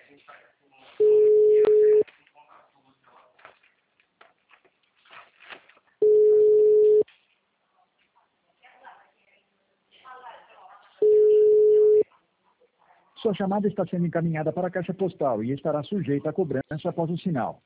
Sua chamada está sendo encaminhada para a caixa postal e estará sujeita a cobrança após o sinal.